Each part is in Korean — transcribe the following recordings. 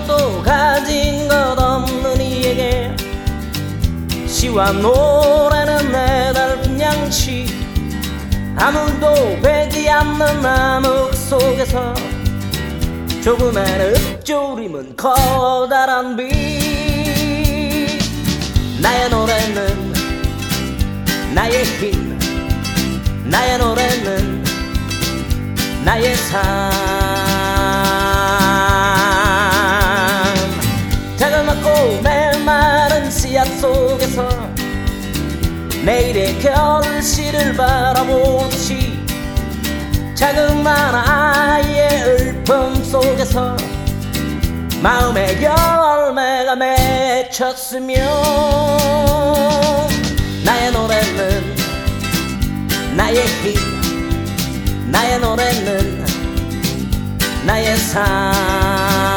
아무것도 가진 것 없는 이에게 시와 노래는 내달픈 양치, 아무도 베지 않는 암흑 속에서 조그만 읊조림은 커다란 빛. 나의 노래는 나의 힘, 나의 노래는 나의 삶. 자그맣고 메마른 씨앗 속에서 내일의 결실을 바라보듯이 자그마한 아이의 울품 속에서 마음의 열매가 맺혔으며 나의 노래는 나의 힘, 나의 노래는 나의 삶.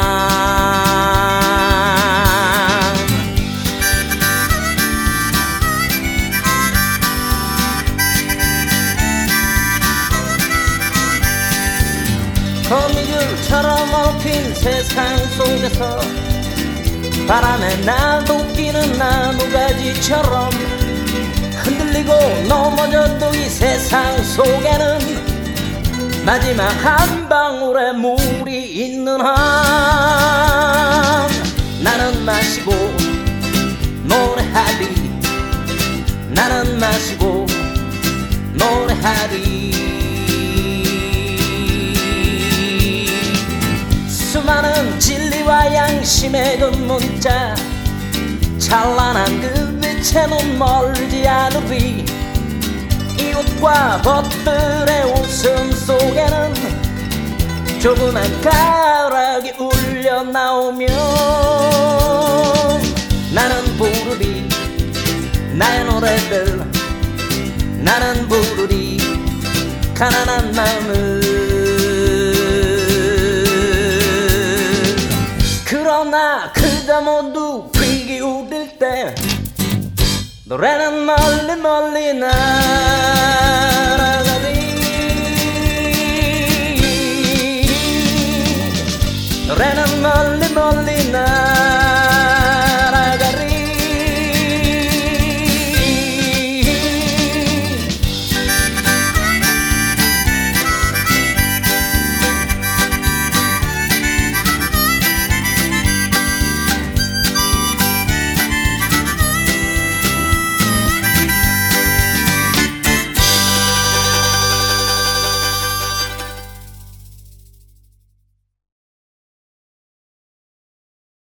거미줄처럼 엎인 세상 속에서 바람에 나도끼는 나무가지처럼 흔들리고 넘어져도 이 세상 속에는 마지막 한 방울의 물이 있는 한 나는 마시고 노래하리, 나는 마시고 노래하리. 수많은 진리와 양심의 그 문자, 찬란한 그 빛에는 멀지 않으리. 이웃과 벗들의 웃음 속에는 조그만 가락이 울려 나오며 나는 부르리 나의 노래들, 나는 부르리 가난한 마음을. 그러나 그저 모두 귀 기울일 때 노래는 멀리 멀리 날아가리. 노래는 멀리 멀리